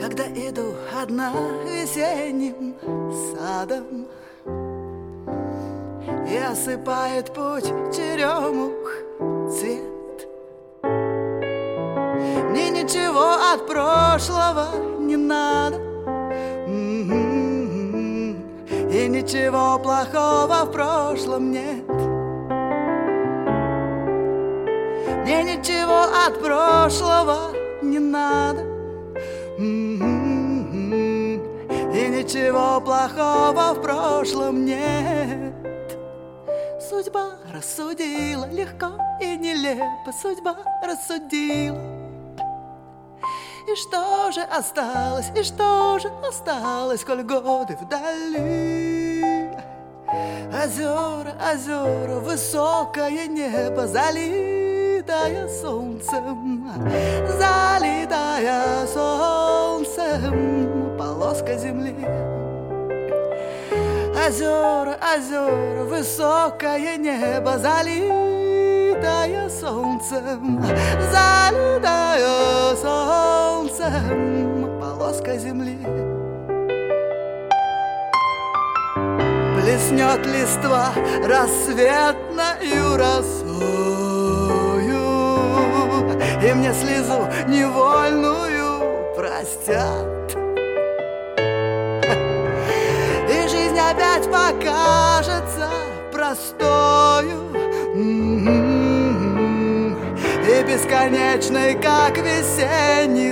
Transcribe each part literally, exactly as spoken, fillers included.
Когда иду одна весенним садом, и осыпает путь черемух цвет, мне ничего от прошлого не надо, и ничего плохого в прошлом нет. Мне ничего от прошлого не надо, и ничего плохого в прошлом нет. Судьба рассудила легко и нелепо, судьба рассудила. И что же осталось, и что же осталось, коль годы вдали? Озера, озера, высокое небо, залитое солнцем, залитое солнцем полоска земли. Озера, озера, высокое небо, залитое солнцем, залитое солнцем полоска земли. Плеснет листва рассветною росою, и мне слезу невольную простят. И жизнь опять покажется простою и бесконечной, как весенний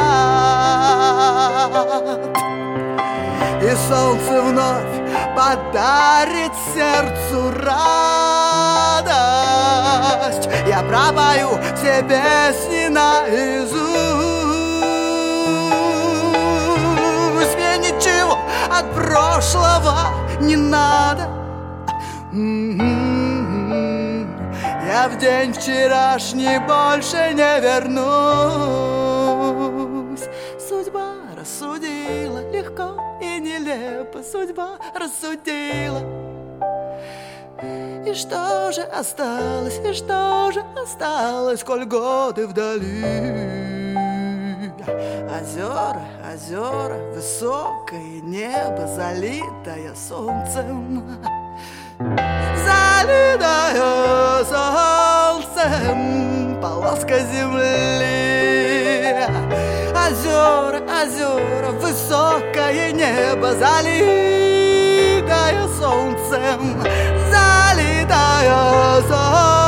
сад. И солнце вновь подарит сердцу радость. Я пропою все песни наизусть. Мне ничего от прошлого не надо. Я в день вчерашний больше не вернусь. Судьба рассудила легко и нелепо, судьба рассудила. И что же осталось, и что же осталось, коль годы вдали? Озера, озера, высокое небо, залитое солнцем, залитое солнцем полоска земли. Озера, озера, высокое небо, залитое солнцем, залитое солнцем